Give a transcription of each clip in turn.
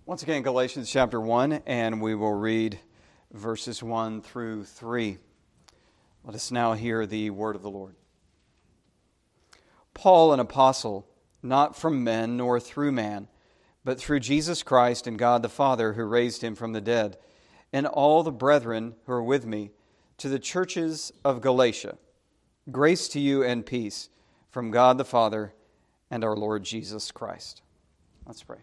Once again, Galatians chapter 1, and we will read verses 1 through 3. Let us now hear the word of the Lord. Paul, an apostle, not from men nor through man, but through Jesus Christ and God the Father who raised him from the dead, and all the brethren who are with me, to the churches of Galatia. Grace to you and peace from God the Father and our Lord Jesus Christ. Let's pray.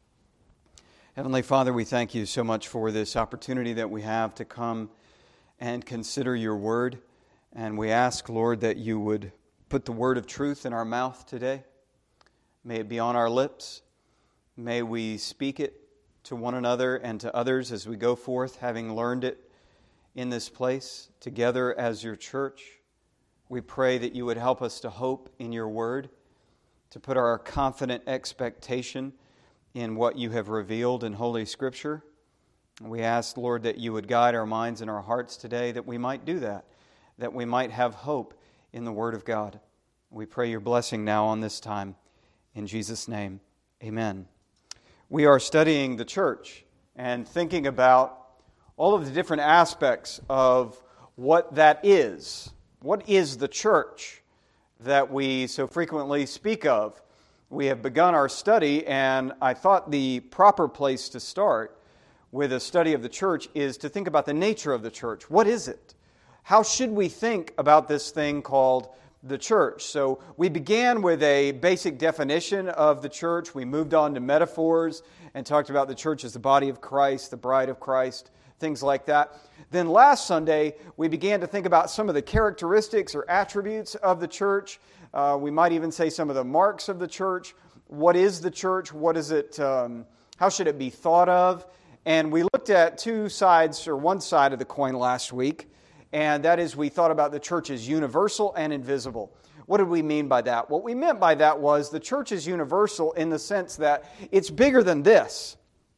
Heavenly Father, we thank you so much for this opportunity that we have to come and consider your word. And we ask, Lord, that you would put the word of truth in our mouth today. May it be on our lips. May we speak it to one another and to others as we go forth, having learned it in this place together as your church. We pray that you would help us to hope in your word, to put our confident expectation in what you have revealed in Holy Scripture. We ask, Lord, that you would guide our minds and our hearts today, that we might do that we might have hope in the Word of God. We pray your blessing now on this time. In Jesus' name, amen. We are studying the church and thinking about all of the different aspects of what that is. What is the church that we so frequently speak of? We have begun our study, and I thought the proper place to start with a study of the church is to think about the nature of the church. What is it? How should we think about this thing called the church? So we began with a basic definition of the church. We moved on to metaphors and talked about the church as the body of Christ, the bride of Christ, things like that. Then last Sunday, we began to think about some of the characteristics or attributes of the church. We might even say some of the marks of the church. What is the church? What is it? How should it be thought of? And we looked at two sides, or one side of the coin last week, and that is we thought about the church as universal and invisible. What did we mean by that? What we meant by that was the church is universal in the sense that it's bigger than this.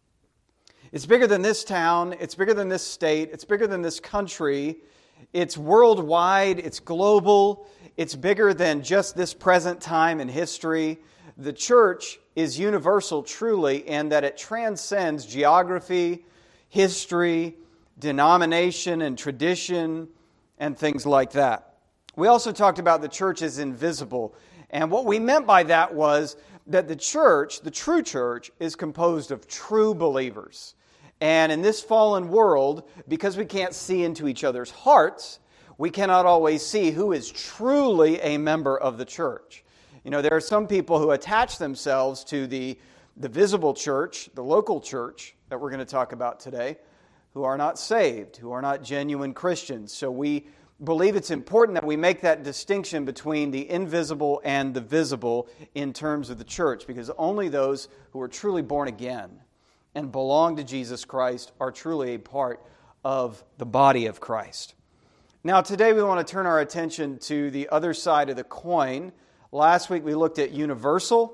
It's bigger than this town, it's bigger than this state, it's bigger than this country, it's worldwide, it's global, it's bigger than just this present time in history. The church is universal truly in that it transcends geography, history, denomination and tradition, and things like that. We also talked about the church as invisible, and what we meant by that was that the church, the true church, is composed of true believers. And in this fallen world, because we can't see into each other's hearts, we cannot always see who is truly a member of the church. You know, there are some people who attach themselves to the visible church, the local church that we're going to talk about today, who are not saved, who are not genuine Christians. So we believe it's important that we make that distinction between the invisible and the visible in terms of the church, because only those who are truly born again and belong to Jesus Christ are truly a part of the body of Christ. Now today we want to turn our attention to the other side of the coin. Last week we looked at universal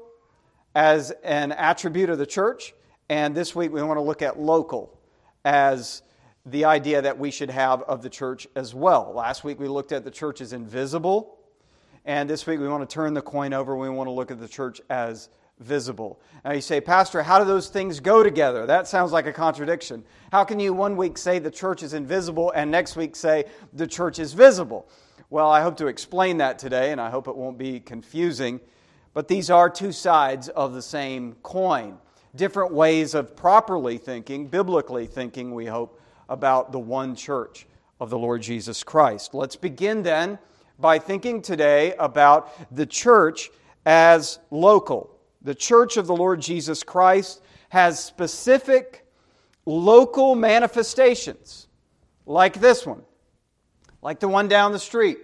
as an attribute of the church, and this week we want to look at local as the idea that we should have of the church as well. Last week we looked at the church as invisible, and this week we want to turn the coin over. We want to look at the church as visible. Now you say, Pastor, how do those things go together? That sounds like a contradiction. How can you one week say the church is invisible and next week say the church is visible? Well, I hope to explain that today, and I hope it won't be confusing. But these are two sides of the same coin. Different ways of properly thinking, biblically thinking, we hope, about the one church of the Lord Jesus Christ. Let's begin then by thinking today about the church as local. The church of the Lord Jesus Christ has specific local manifestations, like this one, like the one down the street,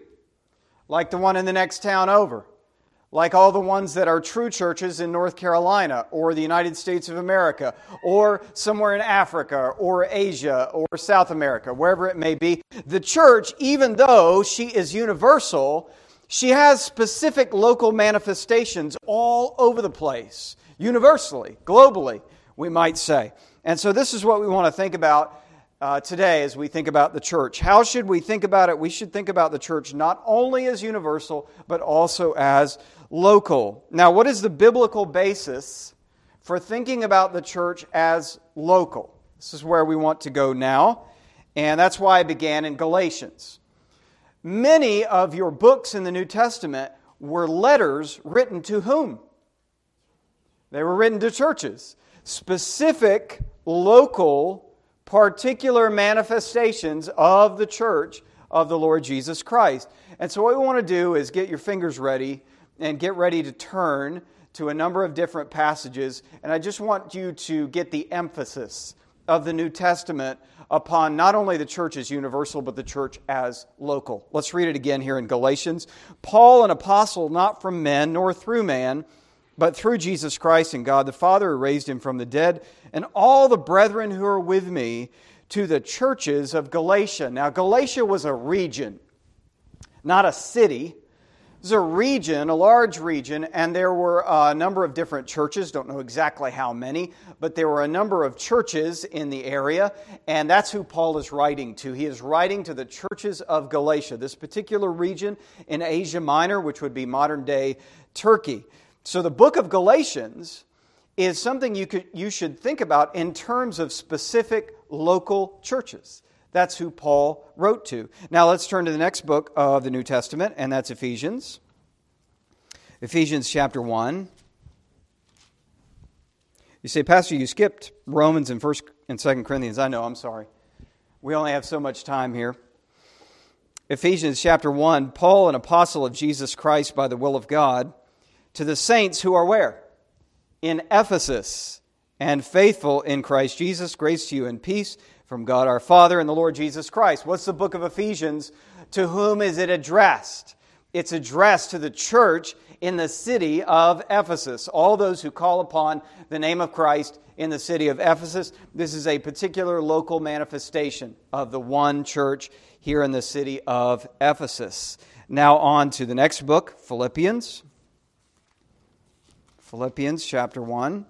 like the one in the next town over, like all the ones that are true churches in North Carolina or the United States of America or somewhere in Africa or Asia or South America, wherever it may be. The church, even though she is universal, she has specific local manifestations all over the place, universally, globally, we might say. And so this is what we want to think about today as we think about the church. How should we think about it? We should think about the church not only as universal, but also as local. Now, what is the biblical basis for thinking about the church as local. This is where we want to go now, and that's why I began in Galatians. Many of your books in the New Testament were letters written to whom? They were written to churches. Specific, local, particular manifestations of the church of the Lord Jesus Christ. And so what we want to do is get your fingers ready and get ready to turn to a number of different passages. And I just want you to get the emphasis of the New Testament upon not only the church as universal, but the church as local. Let's read it again here in Galatians. Paul, an apostle, not from men nor through man, but through Jesus Christ and God the Father who raised him from the dead, and all the brethren who are with me, to the churches of Galatia. Now, Galatia was a region, not a city. It was a region, a large region, and there were a number of different churches. Don't know exactly how many, but there were a number of churches in the area, and that's who Paul is writing to. He is writing to the churches of Galatia, this particular region in Asia Minor, which would be modern-day Turkey. So the book of Galatians is something you should think about in terms of specific local churches. That's who Paul wrote to. Now let's turn to the next book of the New Testament, and that's Ephesians. Ephesians chapter 1. You say, Pastor, you skipped Romans and 1st and 2nd Corinthians. I know, I'm sorry. We only have so much time here. Ephesians chapter 1, Paul, an apostle of Jesus Christ by the will of God, to the saints who are where? In Ephesus, and faithful in Christ Jesus, grace to you and peace from God our Father and the Lord Jesus Christ. What's the book of Ephesians? To whom is it addressed? It's addressed to the church in the city of Ephesus. All those who call upon the name of Christ in the city of Ephesus. This is a particular local manifestation of the one church here in the city of Ephesus. Now on to the next book, Philippians. Philippians chapter 1.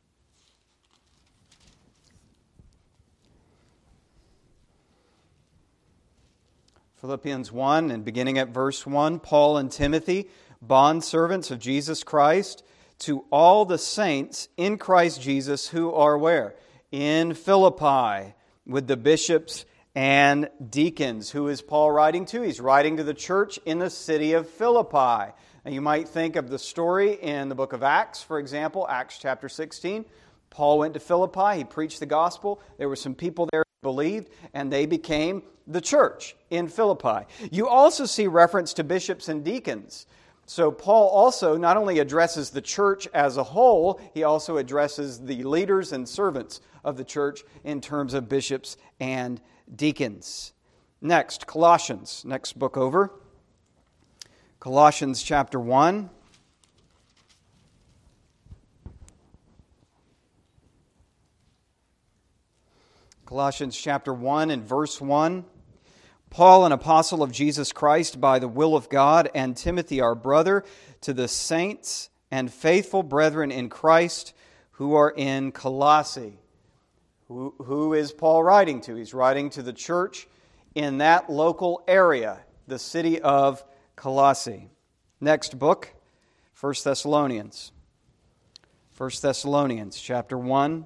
Philippians 1, and beginning at verse 1, Paul and Timothy, bondservants of Jesus Christ, to all the saints in Christ Jesus who are where? In Philippi, with the bishops and deacons. Who is Paul writing to? He's writing to the church in the city of Philippi. And you might think of the story in the book of Acts, for example, Acts chapter 16. Paul went to Philippi, he preached the gospel, there were some people there who believed, and they became the church in Philippi. You also see reference to bishops and deacons. So Paul also not only addresses the church as a whole, he also addresses the leaders and servants of the church in terms of bishops and deacons. Next, Colossians, next book over. Colossians chapter 1. Colossians chapter 1 and verse 1. Paul, an apostle of Jesus Christ by the will of God, and Timothy, our brother, to the saints and faithful brethren in Christ who are in Colossae. Who is Paul writing to? He's writing to the church in that local area, the city of Colossae. Next book, 1 Thessalonians. 1 Thessalonians chapter 1.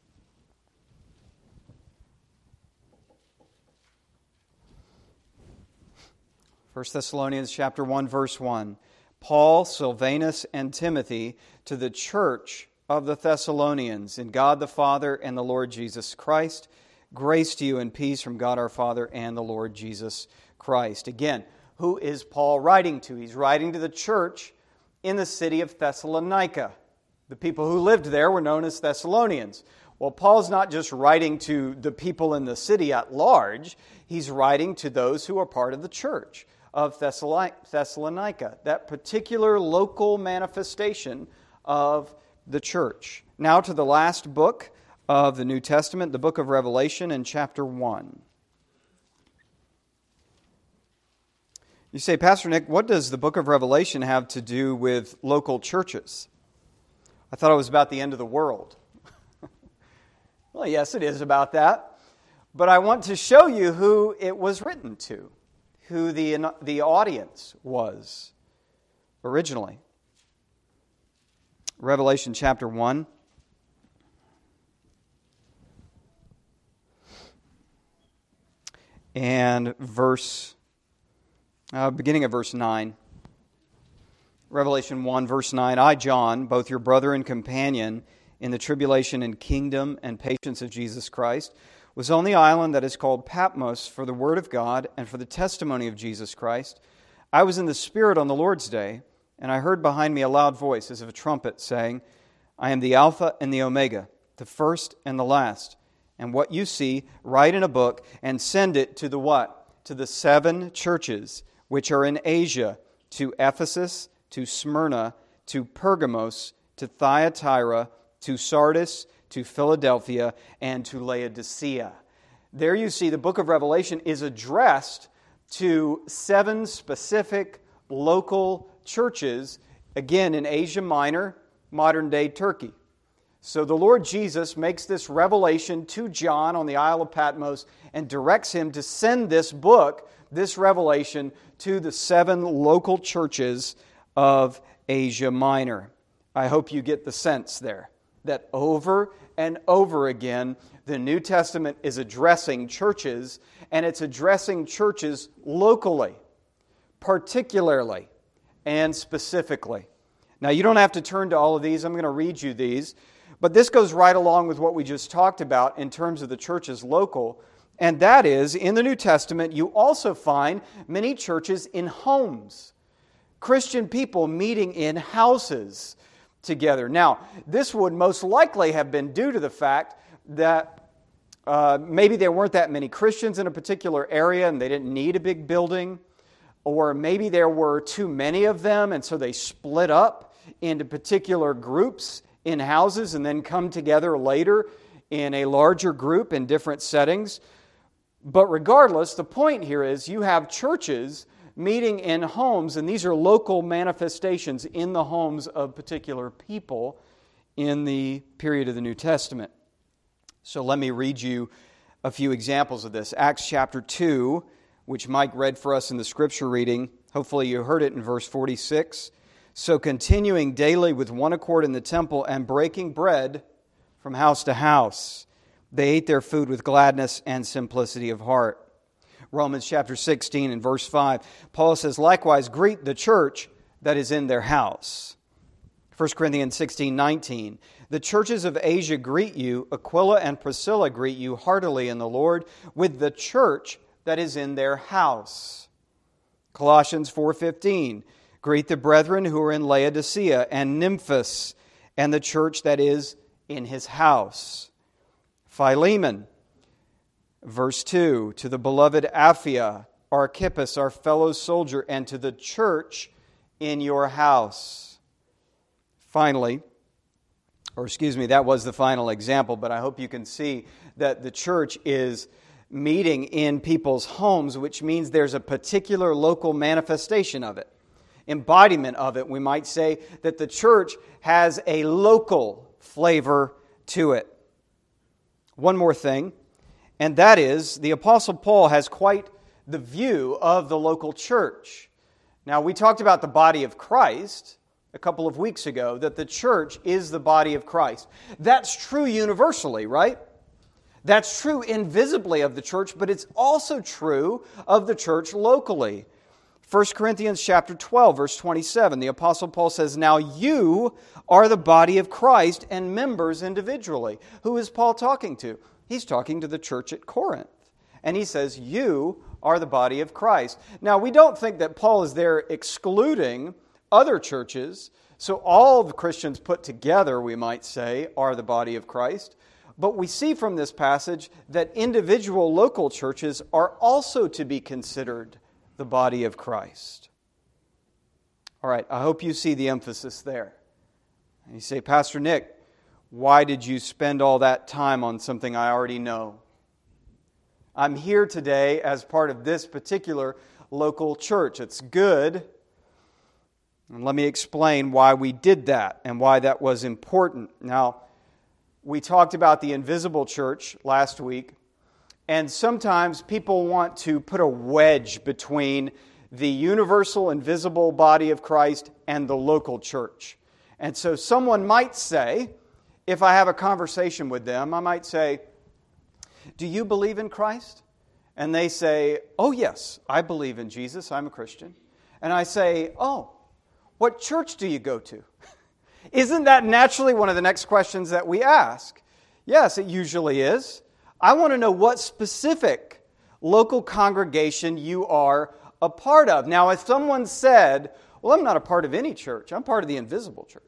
1 Thessalonians chapter 1, verse 1. Paul, Silvanus, and Timothy to the church of the Thessalonians in God the Father and the Lord Jesus Christ. Grace to you and peace from God our Father and the Lord Jesus Christ. Again, who is Paul writing to? He's writing to the church in the city of Thessalonica. The people who lived there were known as Thessalonians. Well, Paul's not just writing to the people in the city at large. He's writing to those who are part of the church of Thessalonica, that particular local manifestation of the church. Now to the last book of the New Testament, the book of Revelation in chapter 1. You say, Pastor Nick, what does the book of Revelation have to do with local churches? I thought it was about the end of the world. Well, yes, it is about that. But I want to show you who it was written to, who the audience was originally. Revelation chapter 1. and beginning of verse 9. Revelation 1, verse 9, I, John, both your brother and companion in the tribulation and kingdom and patience of Jesus Christ, was on the island that is called Patmos for the word of God and for the testimony of Jesus Christ. I was in the Spirit on the Lord's day, and I heard behind me a loud voice as of a trumpet saying, I am the Alpha and the Omega, the first and the last. And what you see, write in a book and send it to the what? To the 7 churches which are in Asia, to Ephesus, to Smyrna, to Pergamos, to Thyatira, to Sardis, to Philadelphia, and to Laodicea. There you see the book of Revelation is addressed to 7 specific local churches, again in Asia Minor, modern-day Turkey. So the Lord Jesus makes this revelation to John on the Isle of Patmos and directs him to send this book, this revelation, to the 7 local churches of Asia Minor. I hope you get the sense there that over and over again, the New Testament is addressing churches, and it's addressing churches locally, particularly, and specifically. Now, you don't have to turn to all of these. I'm going to read you these. But this goes right along with what we just talked about in terms of the churches local. And that is, in the New Testament, you also find many churches in homes. Christian people meeting in houses together. Now, this would most likely have been due to the fact that maybe there weren't that many Christians in a particular area and they didn't need a big building. Or maybe there were too many of them and so they split up into particular groups in houses and then come together later in a larger group in different settings. But regardless, the point here is you have churches meeting in homes, and these are local manifestations in the homes of particular people in the period of the New Testament. So let me read you a few examples of this. Acts chapter 2, which Mike read for us in the scripture reading. Hopefully you heard it in verse 46. So continuing daily with one accord in the temple and breaking bread from house to house, they ate their food with gladness and simplicity of heart. Romans chapter 16 and verse 5, Paul says, likewise greet the church that is in their house. 1 Corinthians 16:19, the churches of Asia greet you, Aquila and Priscilla greet you heartily in the Lord, with the church that is in their house. Colossians 4:15, greet the brethren who are in Laodicea and Nymphas and the church that is in his house. Philemon, verse 2, to the beloved Apphia, Archippus, our fellow soldier, and to the church in your house. Finally, that was the final example, but I hope you can see that the church is meeting in people's homes, which means there's a particular local manifestation of it. Embodiment of it, we might say that the church has a local flavor to it. One more thing, and that is the Apostle Paul has quite the view of the local church. Now, we talked about the body of Christ a couple of weeks ago, that the church is the body of Christ. That's true universally, right? That's true invisibly of the church, but it's also true of the church locally. 1 Corinthians chapter 12, verse 27, the Apostle Paul says, now you are the body of Christ and members individually. Who is Paul talking to? He's talking to the church at Corinth. And he says, you are the body of Christ. Now, we don't think that Paul is there excluding other churches. So all the Christians put together, we might say, are the body of Christ. But we see from this passage that individual local churches are also to be considered the body of Christ. All right, I hope you see the emphasis there. And you say, Pastor Nick, why did you spend all that time on something I already know? I'm here today as part of this particular local church. It's good. And let me explain why we did that and why that was important. Now, we talked about the invisible church last week. And sometimes people want to put a wedge between the universal, invisible body of Christ and the local church. And so someone might say, if I have a conversation with them, I might say, do you believe in Christ? And they say, oh yes, I believe in Jesus, I'm a Christian. And I say, oh, what church do you go to? Isn't that naturally one of the next questions that we ask? Yes, it usually is. I want to know what specific local congregation you are a part of. Now, if someone said, well, I'm not a part of any church, I'm part of the invisible church.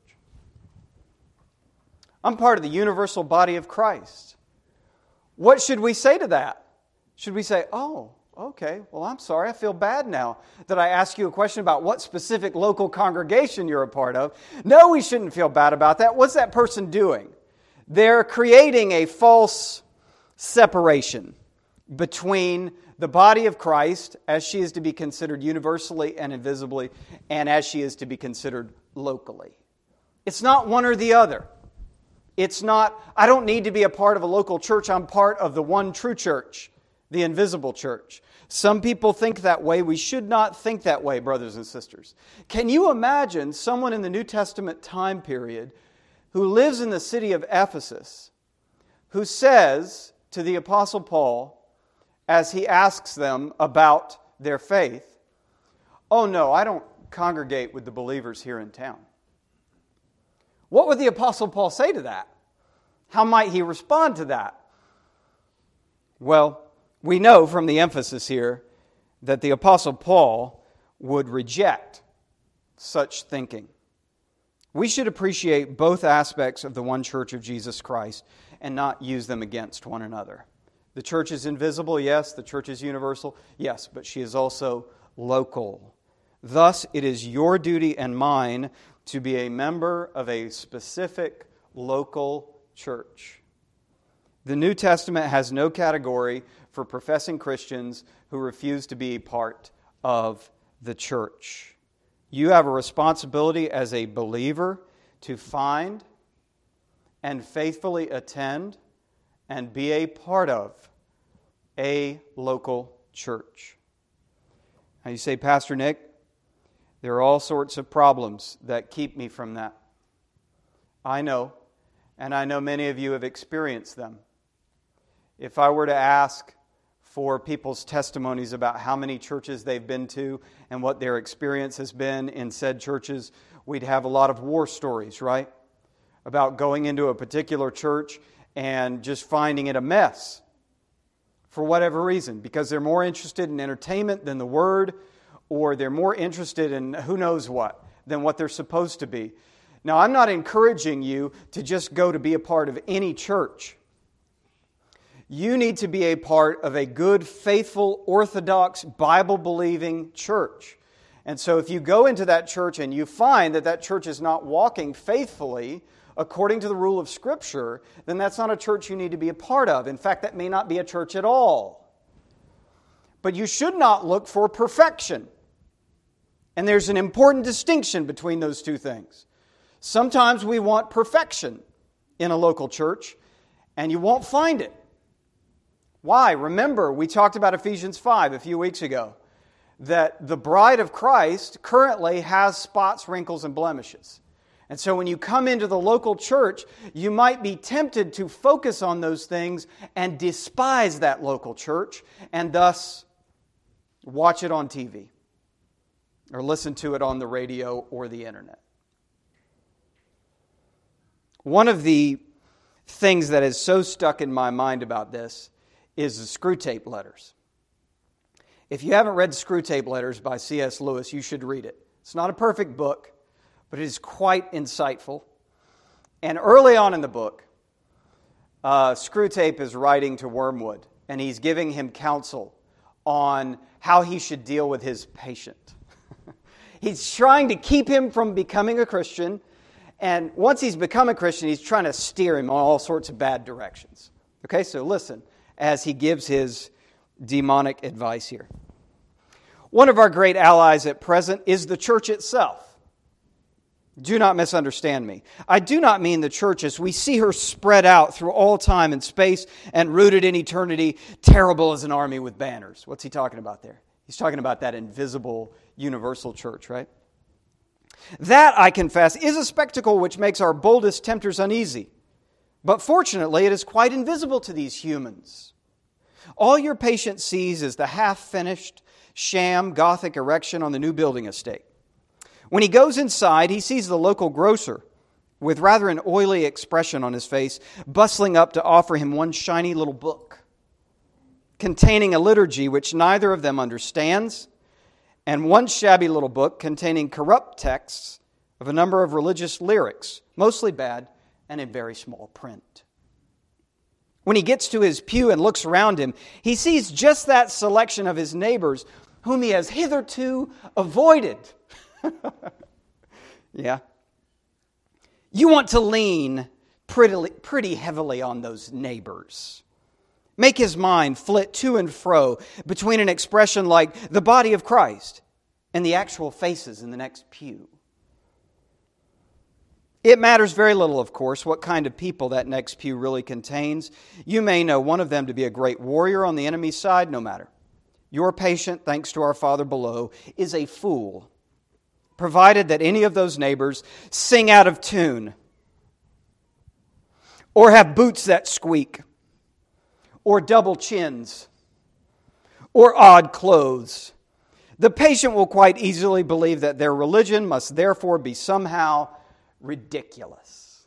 I'm part of the universal body of Christ. What should we say to that? Should we say, oh, okay, well, I'm sorry, I feel bad now that I asked you a question about what specific local congregation you're a part of? No, we shouldn't feel bad about that. What's that person doing? They're creating a false separation between the body of Christ, as she is to be considered universally and invisibly, and as she is to be considered locally. It's not one or the other. It's not, I don't need to be a part of a local church, I'm part of the one true church, the invisible church. Some people think that way. We should not think that way, brothers and sisters. Can you imagine someone in the New Testament time period who lives in the city of Ephesus, who says to the Apostle Paul, as he asks them about their faith, oh no, I don't congregate with the believers here in town. What would the Apostle Paul say to that? How might he respond to that? Well, we know from the emphasis here that the Apostle Paul would reject such thinking. We should appreciate both aspects of the one church of Jesus Christ and not use them against one another. The church is invisible, yes. The church is universal, yes. But she is also local. Thus, it is your duty and mine to be a member of a specific local church. The New Testament has no category for professing Christians who refuse to be part of the church. You have a responsibility as a believer to find and faithfully attend and be a part of a local church. Now you say, Pastor Nick, there are all sorts of problems that keep me from that. I know, and I know many of you have experienced them. If I were to ask for people's testimonies about how many churches they've been to and what their experience has been in said churches, we'd have a lot of war stories, right? About going into a particular church and just finding it a mess for whatever reason, because they're more interested in entertainment than the Word, or they're more interested in who knows what than what they're supposed to be. Now, I'm not encouraging you to just go to be a part of any church. You need to be a part of a good, faithful, orthodox, Bible-believing church. And so if you go into that church and you find that that church is not walking faithfully according to the rule of Scripture, then that's not a church you need to be a part of. In fact, that may not be a church at all. But you should not look for perfection. And there's an important distinction between those two things. Sometimes we want perfection in a local church, and you won't find it. Why? Remember, we talked about Ephesians 5 a few weeks ago, that the bride of Christ currently has spots, wrinkles, and blemishes. And so when you come into the local church, you might be tempted to focus on those things and despise that local church, and thus watch it on TV or listen to it on the radio or the internet. One of the things that is so stuck in my mind about this is the Screwtape Letters. If you haven't read Screwtape Letters by C.S. Lewis, you should read it. It's not a perfect book, but it is quite insightful. And early on in the book, Screwtape is writing to Wormwood, and he's giving him counsel on how he should deal with his patient. He's trying to keep him from becoming a Christian, and once he's become a Christian, he's trying to steer him on all sorts of bad directions. Okay, so listen as he gives his demonic advice here. One of our great allies at present is the church itself. Do not misunderstand me. I do not mean the church as we see her spread out through all time and space and rooted in eternity, terrible as an army with banners. What's he talking about there? He's talking about that invisible, universal church, right? That, I confess, is a spectacle which makes our boldest tempters uneasy. But fortunately, it is quite invisible to these humans. All your patient sees is the half-finished, sham Gothic erection on the new building estate. When he goes inside, he sees the local grocer, with rather an oily expression on his face, bustling up to offer him one shiny little book containing a liturgy which neither of them understands, and one shabby little book containing corrupt texts of a number of religious lyrics, mostly bad and in very small print. When he gets to his pew and looks around him, he sees just that selection of his neighbors whom he has hitherto avoided. Yeah. You want to lean pretty heavily on those neighbors. Make his mind flit to and fro between an expression like the body of Christ and the actual faces in the next pew. It matters very little, of course, what kind of people that next pew really contains. You may know one of them to be a great warrior on the enemy's side, no matter. Your patient, thanks to our Father below, is a fool, provided that any of those neighbors sing out of tune, or have boots that squeak, or double chins, or odd clothes. The patient will quite easily believe that their religion must therefore be somehow ridiculous.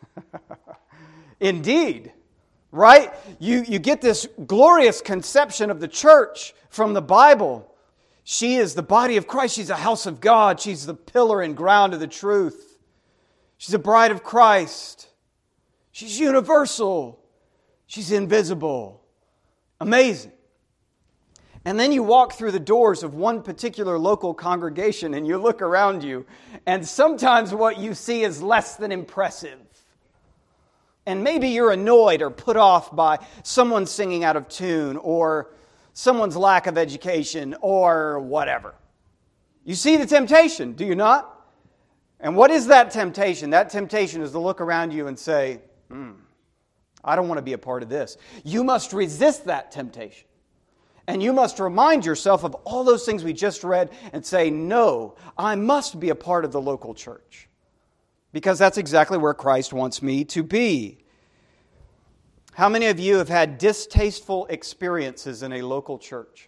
Indeed, right? You get this glorious conception of the church from the Bible. She is the body of Christ. She's a house of God. She's the pillar and ground of the truth. She's a bride of Christ. She's universal. She's invisible. Amazing. And then you walk through the doors of one particular local congregation and you look around you, and sometimes what you see is less than impressive. And maybe you're annoyed or put off by someone singing out of tune or someone's lack of education or whatever. You see the temptation, do you not? And what is that temptation? That temptation is to look around you and say, I don't want to be a part of this. You must resist that temptation. And you must remind yourself of all those things we just read and say, no, I must be a part of the local church. Because that's exactly where Christ wants me to be. How many of you have had distasteful experiences in a local church?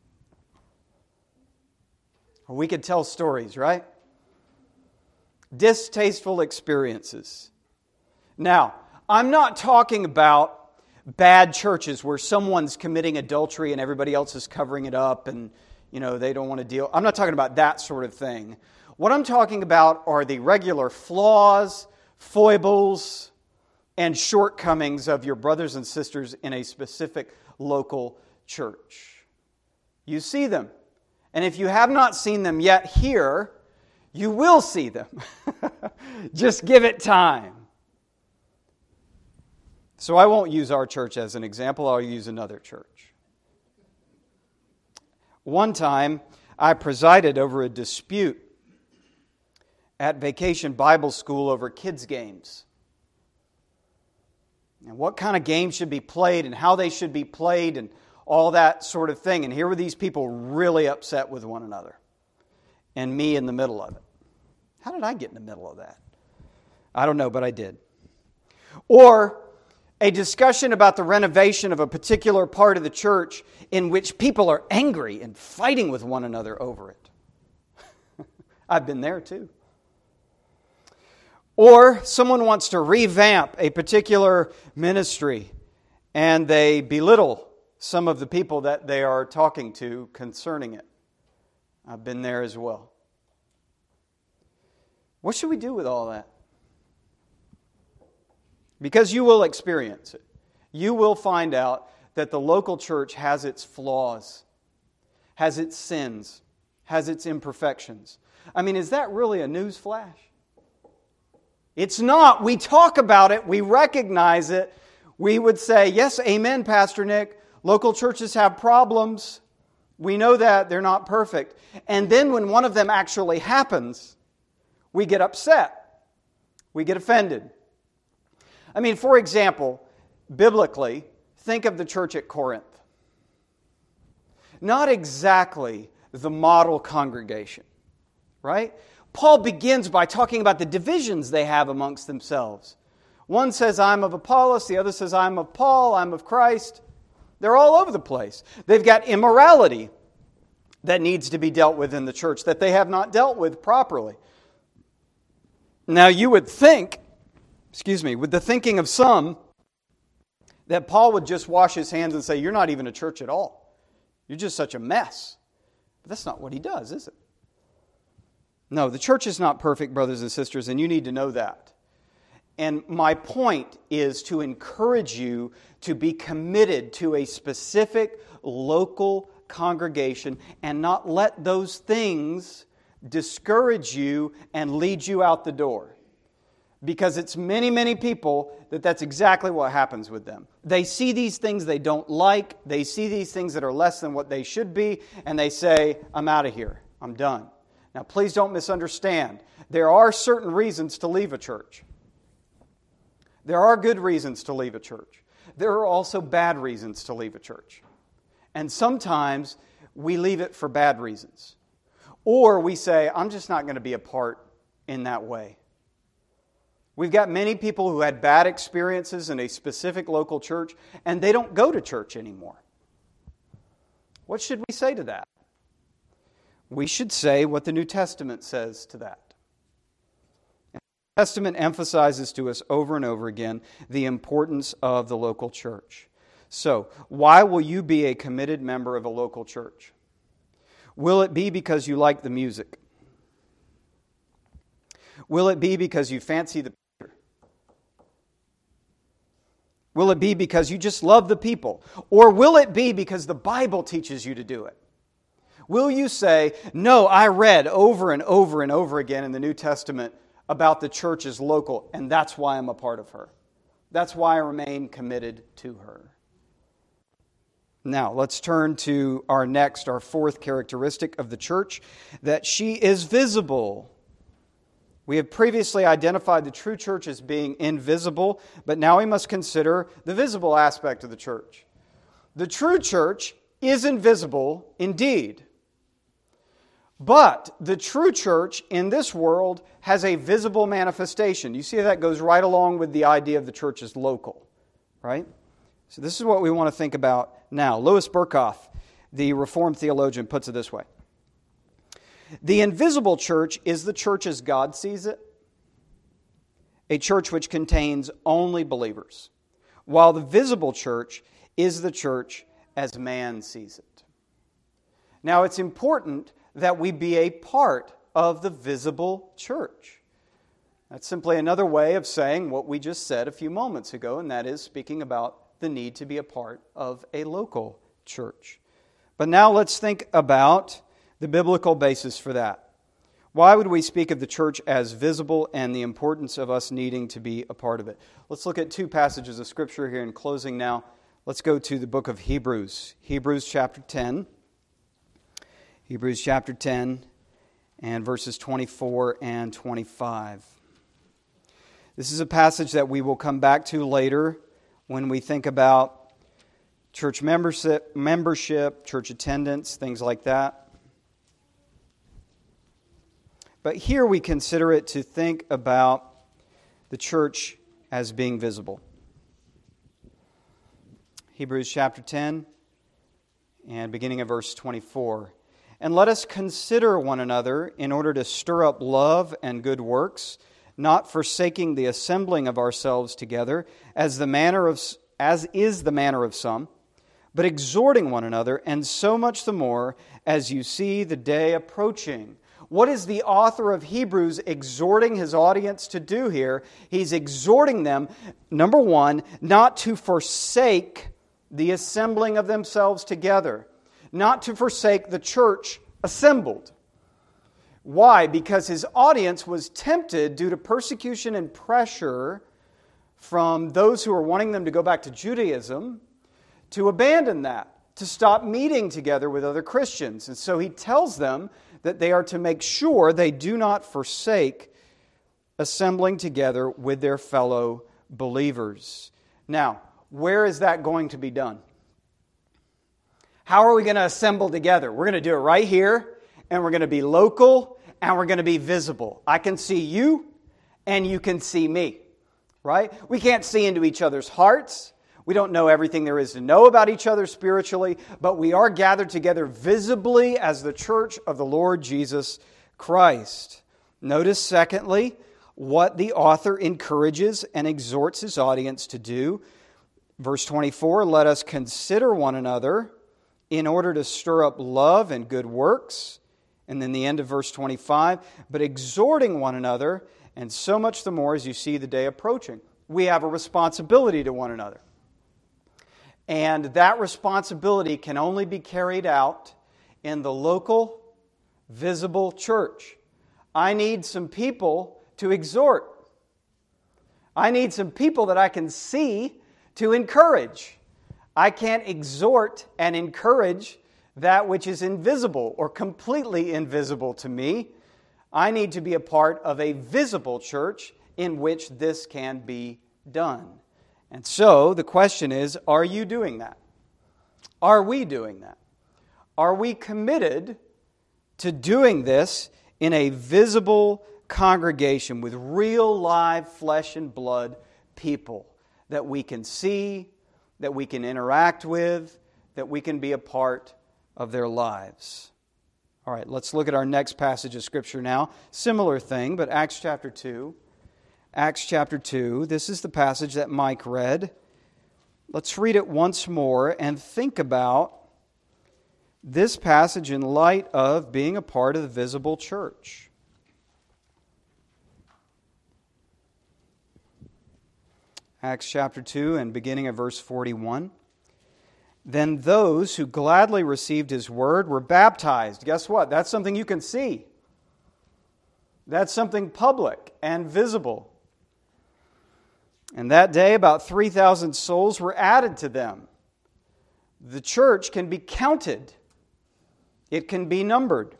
We could tell stories, right? Distasteful experiences. Now, I'm not talking about bad churches where someone's committing adultery and everybody else is covering it up and, they don't want to deal. I'm not talking about that sort of thing. What I'm talking about are the regular flaws, foibles, and shortcomings of your brothers and sisters in a specific local church. You see them. And if you have not seen them yet here, you will see them. Just give it time. So I won't use our church as an example. I'll use another church. One time, I presided over a dispute at Vacation Bible School over kids' games. And what kind of games should be played and how they should be played and all that sort of thing. And here were these people really upset with one another. And me in the middle of it. How did I get in the middle of that? I don't know, but I did. Or a discussion about the renovation of a particular part of the church in which people are angry and fighting with one another over it. I've been there too. Or someone wants to revamp a particular ministry and they belittle some of the people that they are talking to concerning it. I've been there as well. What should we do with all that? Because you will experience it. You will find out that the local church has its flaws, has its sins, has its imperfections. I mean, is that really a news flash? It's not. We talk about it. We recognize it. We would say, yes, amen, Pastor Nick. Local churches have problems. We know that. They're not perfect. And then when one of them actually happens, we get upset. We get offended. I mean, for example, biblically, think of the church at Corinth. Not exactly the model congregation, right? Paul begins by talking about the divisions they have amongst themselves. One says, I'm of Apollos. The other says, I'm of Paul. I'm of Christ. They're all over the place. They've got immorality that needs to be dealt with in the church that they have not dealt with properly. Now you would think, with the thinking of some, that Paul would just wash his hands and say, you're not even a church at all. You're just such a mess. But that's not what he does, is it? No, the church is not perfect, brothers and sisters, and you need to know that. And my point is to encourage you to be committed to a specific local congregation and not let those things discourage you and lead you out the door. Because it's many, many people that's exactly what happens with them. They see these things they don't like. They see these things that are less than what they should be. And they say, I'm out of here. I'm done. Now, please don't misunderstand. There are certain reasons to leave a church. There are good reasons to leave a church. There are also bad reasons to leave a church. And sometimes we leave it for bad reasons. Or we say, I'm just not going to be a part in that way. We've got many people who had bad experiences in a specific local church, and they don't go to church anymore. What should we say to that? We should say what the New Testament says to that. The New Testament emphasizes to us over and over again the importance of the local church. So, why will you be a committed member of a local church? Will it be because you like the music? Will it be because you fancy the picture? Will it be because you just love the people? Or will it be because the Bible teaches you to do it? Will you say, no, I read over and over and over again in the New Testament about the church as local, and that's why I'm a part of her. That's why I remain committed to her. Now, let's turn to our fourth characteristic of the church, that she is visible. We have previously identified the true church as being invisible, but now we must consider the visible aspect of the church. The true church is invisible indeed, but the true church in this world has a visible manifestation. You see how that goes right along with the idea of the church as local, right? So this is what we want to think about now. Louis Berkhoff, the Reformed theologian, puts it this way. The invisible church is the church as God sees it, a church which contains only believers, while the visible church is the church as man sees it. Now, it's important that we be a part of the visible church. That's simply another way of saying what we just said a few moments ago, and that is speaking about the need to be a part of a local church. But now let's think about the biblical basis for that. Why would we speak of the church as visible and the importance of us needing to be a part of it? Let's look at two passages of Scripture here in closing now. Let's go to the book of Hebrews. Hebrews chapter 10. Hebrews chapter 10 and verses 24 and 25. This is a passage that we will come back to later when we think about church membership, church attendance, things like that. But here we consider it to think about the church as being visible. Hebrews chapter 10 and beginning of verse 24. And let us consider one another in order to stir up love and good works, not forsaking the assembling of ourselves together, as is the manner of some, but exhorting one another, and so much the more as you see the day approaching. What is the author of Hebrews exhorting his audience to do here? He's exhorting them, number one, not to forsake the assembling of themselves together, not to forsake the church assembled. Why? Because his audience was tempted due to persecution and pressure from those who were wanting them to go back to Judaism to abandon that, to stop meeting together with other Christians. And so he tells them that they are to make sure they do not forsake assembling together with their fellow believers. Now, where is that going to be done? How are we going to assemble together? We're going to do it right here, and we're going to be local, and we're going to be visible. I can see you, and you can see me, right? We can't see into each other's hearts. We don't know everything there is to know about each other spiritually, but we are gathered together visibly as the church of the Lord Jesus Christ. Notice, secondly, what the author encourages and exhorts his audience to do. Verse 24, let us consider one another in order to stir up love and good works. And then the end of verse 25, but exhorting one another, and so much the more as you see the day approaching. We have a responsibility to one another. And that responsibility can only be carried out in the local, visible church. I need some people to exhort. I need some people that I can see to encourage. I can't exhort and encourage that which is invisible or completely invisible to me. I need to be a part of a visible church in which this can be done. And so the question is, are you doing that? Are we doing that? Are we committed to doing this in a visible congregation with real live flesh and blood people that we can see, that we can interact with, that we can be a part of their lives? All right, let's look at our next passage of Scripture now. Similar thing, but Acts chapter 2. Acts chapter 2, this is the passage that Mike read. Let's read it once more and think about this passage in light of being a part of the visible church. Acts chapter 2 and beginning at verse 41. Then those who gladly received his word were baptized. Guess what? That's something you can see. That's something public and visible. And that day about 3,000 souls were added to them. The church can be counted. It can be numbered.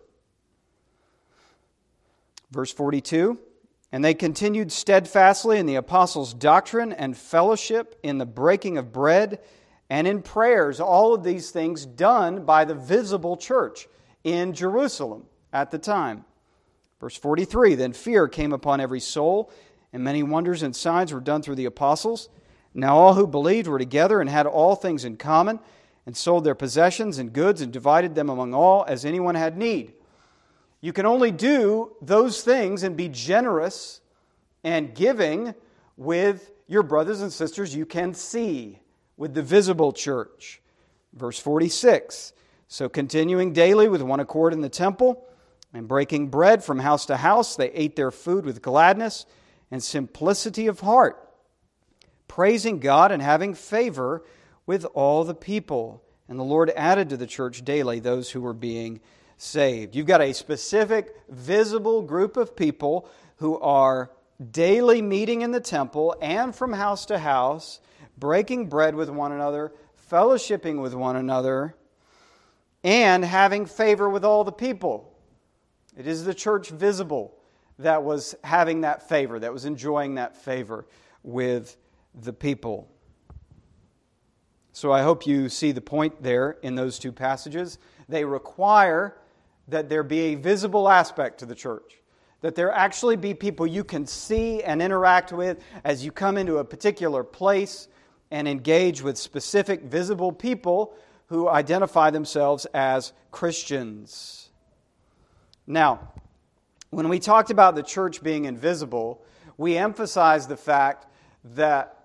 Verse 42, and they continued steadfastly in the apostles' doctrine and fellowship, in the breaking of bread, and in prayers. All of these things done by the visible church in Jerusalem at the time. Verse 43, then fear came upon every soul, and many wonders and signs were done through the apostles. Now all who believed were together and had all things in common, and sold their possessions and goods and divided them among all as anyone had need. You can only do those things and be generous and giving with your brothers and sisters you can see, with the visible church. Verse 46, so continuing daily with one accord in the temple, and breaking bread from house to house, they ate their food with gladness and simplicity of heart, praising God and having favor with all the people. And the Lord added to the church daily those who were being saved. You've got a specific, visible group of people who are daily meeting in the temple and from house to house, breaking bread with one another, fellowshipping with one another, and having favor with all the people. It is the church visible that was having that favor, that was enjoying that favor with the people. So I hope you see the point there in those two passages. They require that there be a visible aspect to the church, that there actually be people you can see and interact with as you come into a particular place and engage with specific visible people who identify themselves as Christians. Now, when we talked about the church being invisible, we emphasized the fact that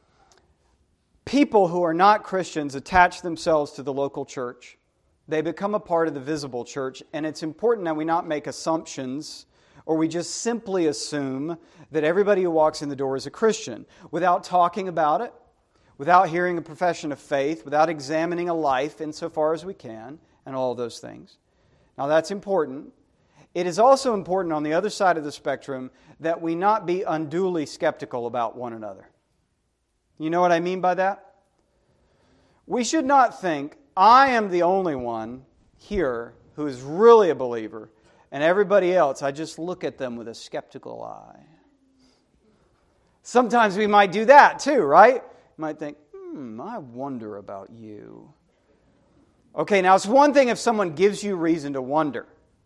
people who are not Christians attach themselves to the local church. They become a part of the visible church, and it's important that we not make assumptions or we just simply assume that everybody who walks in the door is a Christian without talking about it, without hearing a profession of faith, without examining a life insofar as we can, and all of those things. Now that's important. It is also important on the other side of the spectrum that we not be unduly skeptical about one another. You know what I mean by that? We should not think, I am the only one here who is really a believer, and everybody else, I just look at them with a skeptical eye. Sometimes we might do that too, right? You might think, I wonder about you. Okay, now it's one thing if someone gives you reason to wonder.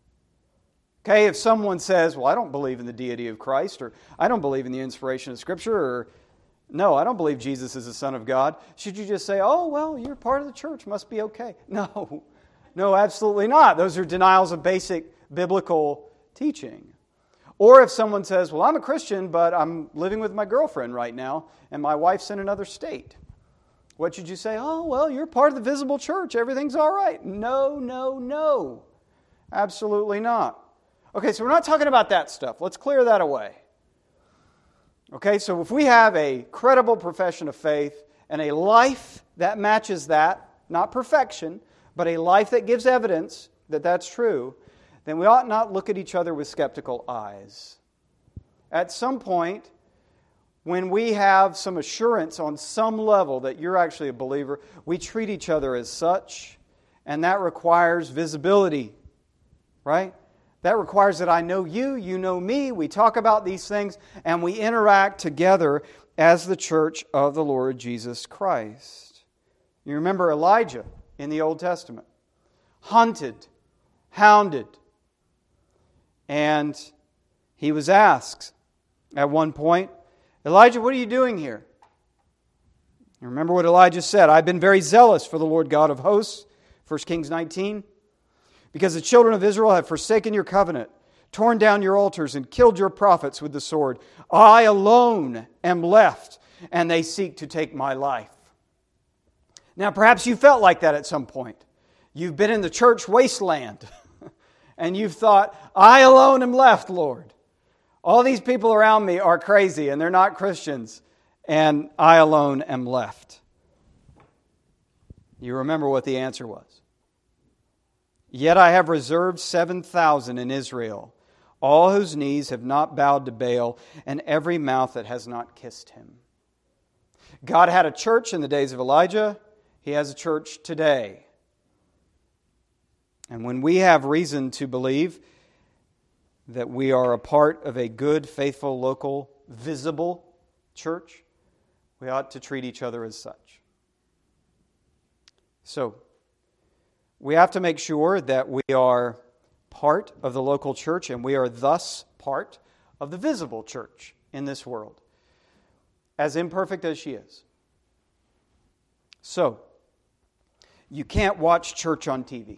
Okay, if someone says, well, I don't believe in the deity of Christ, or I don't believe in the inspiration of Scripture, or No, I don't believe Jesus is the Son of God. Should you just say, oh, well, you're part of the church, must be okay? No, absolutely not. Those are denials of basic biblical teaching. Or if someone says, well, I'm a Christian, but I'm living with my girlfriend right now, and my wife's in another state. What should you say? Oh, well, you're part of the visible church. Everything's all right. No. Absolutely not. Okay, so we're not talking about that stuff. Let's clear that away. Okay, so if we have a credible profession of faith and a life that matches that, not perfection, but a life that gives evidence that that's true, then we ought not look at each other with skeptical eyes. At some point, when we have some assurance on some level that you're actually a believer, we treat each other as such, and that requires visibility, right? That requires that I know you, you know me, we talk about these things, and we interact together as the church of the Lord Jesus Christ. You remember Elijah in the Old Testament. Hunted, hounded, and he was asked at one point, Elijah, what are you doing here? You remember what Elijah said, I've been very zealous for the Lord God of hosts, 1 Kings 19. Because the children of Israel have forsaken your covenant, torn down your altars, and killed your prophets with the sword. I alone am left, and they seek to take my life. Now, perhaps you felt like that at some point. You've been in the church wasteland, and you've thought, I alone am left, Lord. All these people around me are crazy, and they're not Christians, and I alone am left. You remember what the answer was. Yet I have reserved 7,000 in Israel, all whose knees have not bowed to Baal, and every mouth that has not kissed him. God had a church in the days of Elijah. He has a church today. And when we have reason to believe that we are a part of a good, faithful, local, visible church, we ought to treat each other as such. So, we have to make sure that we are part of the local church and we are thus part of the visible church in this world, as imperfect as she is. So, you can't watch church on TV.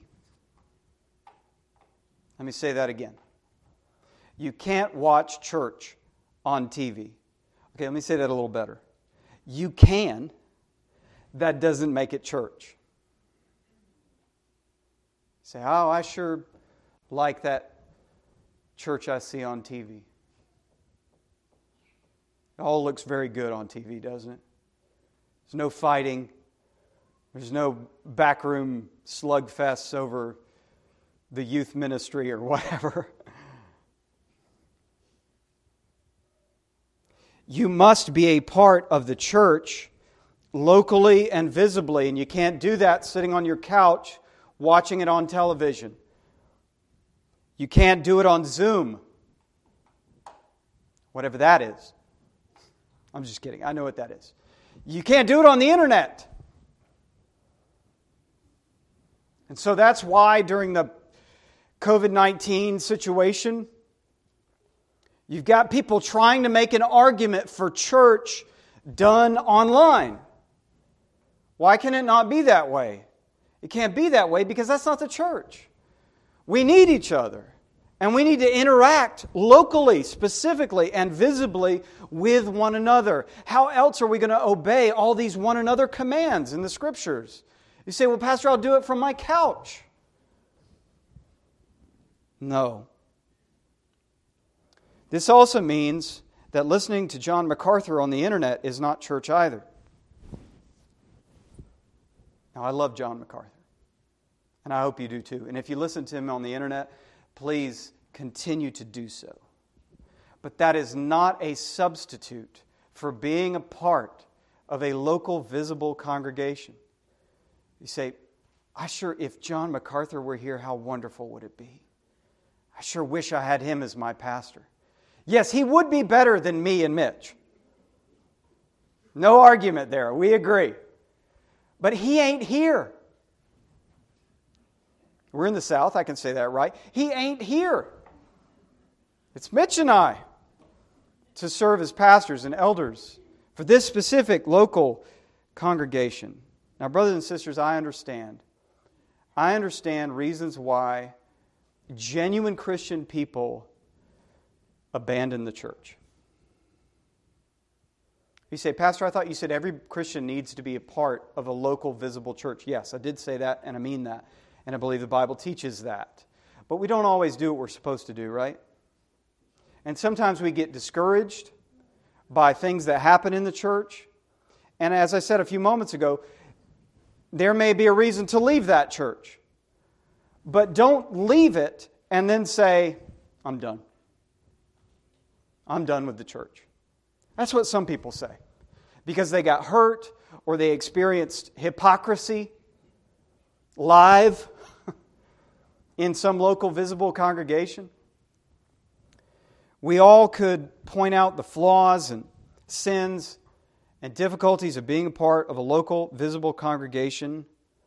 Let me say that again. You can't watch church on TV. Okay, let me say that a little better. You can. That doesn't make it church. Say, oh, I sure like that church I see on TV. It all looks very good on TV, doesn't it? There's no fighting. There's no backroom slugfests over the youth ministry or whatever. You must be a part of the church locally and visibly, and you can't do that sitting on your couch watching it on television. You can't do it on Zoom. Whatever that is. I'm just kidding. I know what that is. You can't do it on the internet. And so that's why during the COVID-19 situation, you've got people trying to make an argument for church done online. Why can it not be that way? It can't be that way because that's not the church. We need each other. And we need to interact locally, specifically, and visibly with one another. How else are we going to obey all these one another commands in the Scriptures? You say, well, Pastor, I'll do it from my couch. No. This also means that listening to John MacArthur on the internet is not church either. Now, I love John MacArthur. And I hope you do too. And if you listen to him on the internet, please continue to do so. But that is not a substitute for being a part of a local, visible congregation. You say, if John MacArthur were here, how wonderful would it be? I sure wish I had him as my pastor. Yes, he would be better than me and Mitch. No argument there. We agree. But he ain't here. We're in the South, I can say that, right? He ain't here. It's Mitch and I to serve as pastors and elders For this specific local congregation. Now, brothers and sisters, I understand. I understand reasons why genuine Christian people abandon the church. You say, Pastor, I thought you said every Christian needs to be a part of a local visible church. Yes, I did say that, and I mean that. And I believe the Bible teaches that. But we don't always do what we're supposed to do, right? And sometimes we get discouraged by things that happen in the church. And as I said a few moments ago, there may be a reason to leave that church. But don't leave it and then say, I'm done. I'm done with the church. That's what some people say. Because they got hurt or they experienced hypocrisy live in some local visible congregation. We all could point out the flaws and sins and difficulties of being a part of a local visible congregation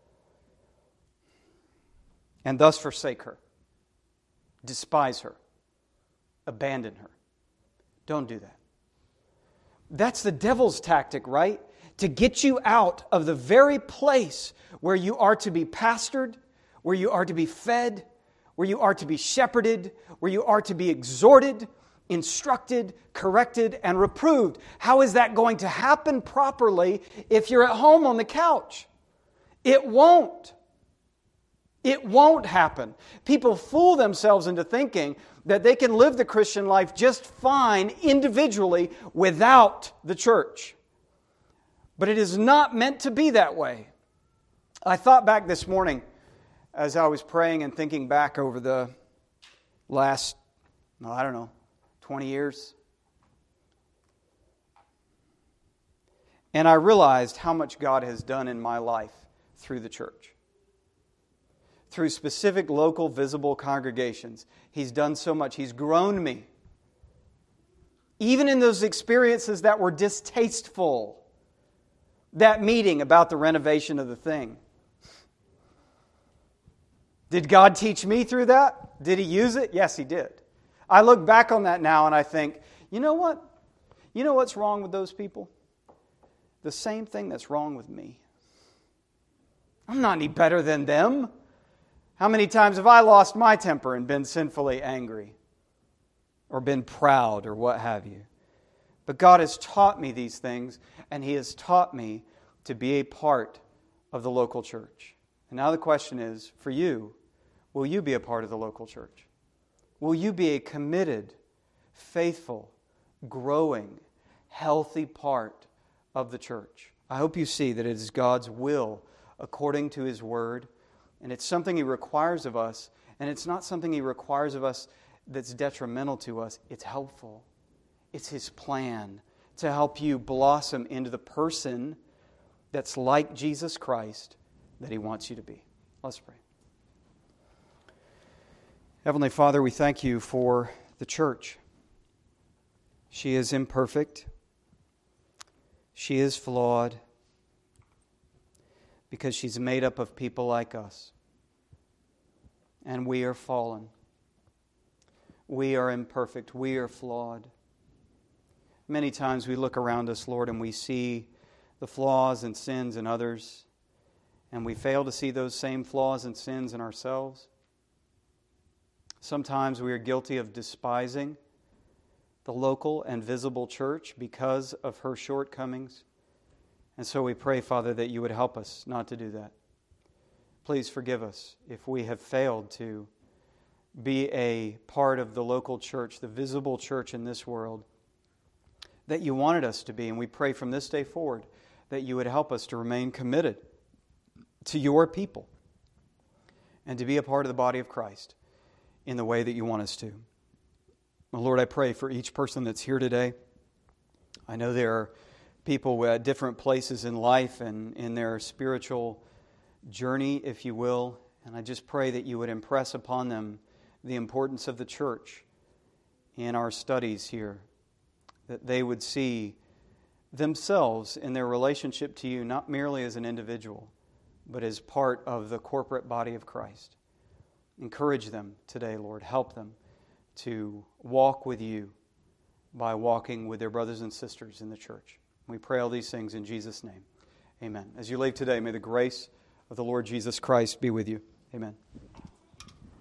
and thus forsake her, despise her, abandon her. Don't do that. That's the devil's tactic, right? To get you out of the very place where you are to be pastored, where you are to be fed, where you are to be shepherded, where you are to be exhorted, instructed, corrected, and reproved. How is that going to happen properly if you're at home on the couch? It won't. It won't happen. People fool themselves into thinking that they can live the Christian life just fine individually without the church. But it is not meant to be that way. I thought back this morning as I was praying and thinking back over the last, 20 years. And I realized how much God has done in my life through the church. Through specific local visible congregations. He's done so much. He's grown me. Even in those experiences that were distasteful. That meeting about the renovation of the thing. Did God teach me through that? Did He use it? Yes, He did. I look back on that now and I think, you know what? You know what's wrong with those people? The same thing that's wrong with me. I'm not any better than them. How many times have I lost my temper and been sinfully angry? Or been proud or what have you? But God has taught me these things, and He has taught me to be a part of the local church. And now the question is, for you, will you be a part of the local church? Will you be a committed, faithful, growing, healthy part of the church? I hope you see that it is God's will according to His Word. And it's something He requires of us. And it's not something He requires of us that's detrimental to us. It's helpful. It's His plan to help you blossom into the person that's like Jesus Christ that He wants you to be. Let's pray. Heavenly Father, we thank You for the church. She is imperfect. She is flawed. Because she's made up of people like us. And we are fallen. We are imperfect. We are flawed. Many times we look around us, Lord, and we see the flaws and sins in others, and we fail to see those same flaws and sins in ourselves. Sometimes we are guilty of despising the local and visible church because of her shortcomings. And so we pray, Father, that You would help us not to do that. Please forgive us if we have failed to be a part of the local church, the visible church in this world that You wanted us to be. And we pray from this day forward that You would help us to remain committed to Your people and to be a part of the body of Christ in the way that You want us to. Well, Lord, I pray for each person that's here today. I know there are people at different places in life and in their spiritual journey, if you will. And I just pray that You would impress upon them the importance of the church in our studies here. That they would see themselves in their relationship to You, not merely as an individual, but as part of the corporate body of Christ. Encourage them today, Lord. Help them to walk with You by walking with their brothers and sisters in the church. We pray all these things in Jesus' name. Amen. As you leave today, may the grace of the Lord Jesus Christ be with you. Amen.